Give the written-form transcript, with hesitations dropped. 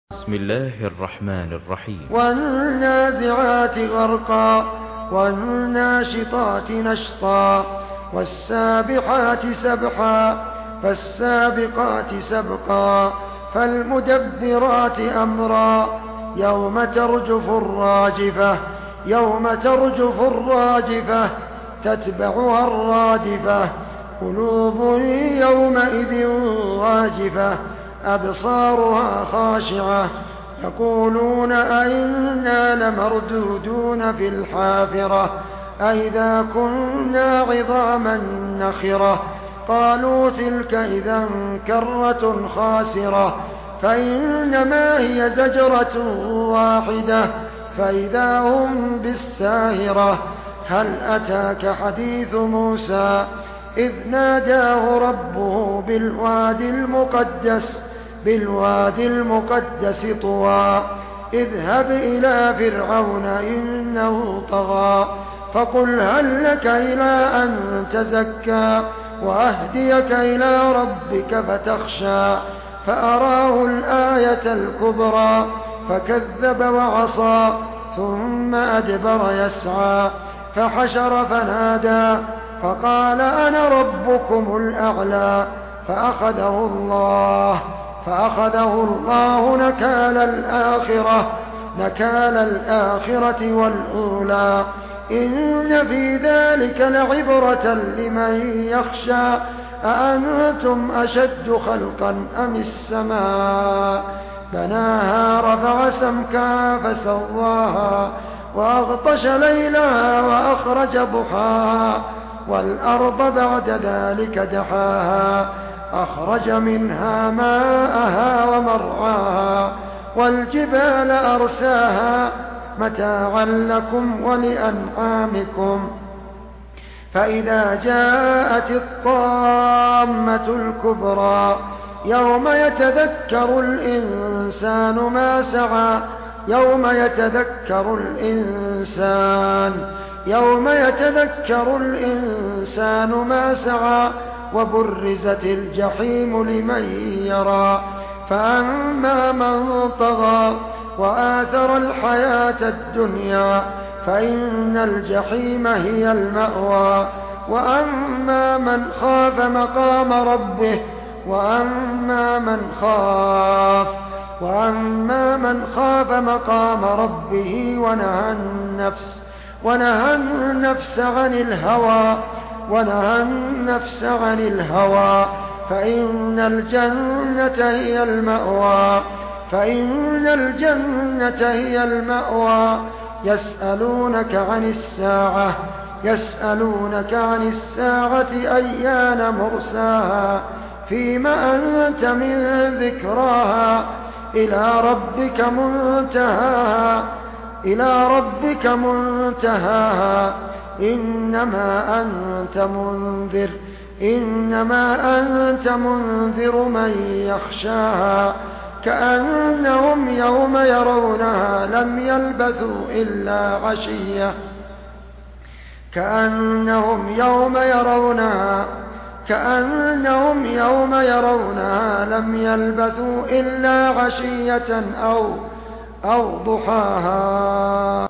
بسم الله الرحمن الرحيم. والنازعات غرقا والناشطات نشطا والسابحات سبحا فالسابقات سبقا فالمدبرات أمرا يوم ترجف الراجفة تتبعها الرادفة قلوب يومئذ واجفة أبصارها خاشعة يقولون أئنا لمردودون في الحافرة أئذا كنا عظاما نخرة قالوا تلك إذا كرة خاسرة فإنما هي زجرة واحدة فإذا هم بالساهرة هل أتاك حديث موسى إذ ناداه ربه بالوادي المقدس طوى اذهب إلى فرعون إنه طغى فقل هل لك إلى أن تزكى وأهديك إلى ربك فتخشى فأراه الآية الكبرى فكذب وعصى ثم أدبر يسعى فحشر فنادى فقال أنا ربكم الأعلى فأخذه الله نكال الآخرة والأولى إن في ذلك لعبرة لمن يخشى أأنتم أشد خلقا أم السماء بناها رفع سمكها فسواها وأغطش ليلها وأخرج ضحاها والأرض بعد ذلك دحاها أخرج منها ماءها ومرعاها والجبال أرساها متاعا لكم ولأنعامكم فإذا جاءت الطامة الكبرى يوم يتذكر الإنسان ما سعى وبرزت الجحيم لمن يرى فأما من طغى وآثر الحياة الدنيا فإن الجحيم هي المأوى وأما من خاف مقام ربه ونهى النفس عن الهوى فإن الجنة هي المأوى يسألونك عن الساعة أيان مرساها فيم أنت من ذكراها إلى ربك منتهاها إنما أنت منذر من يخشاها كأنهم يوم يرونها لم يلبثوا إلا عشية أو ضحاها.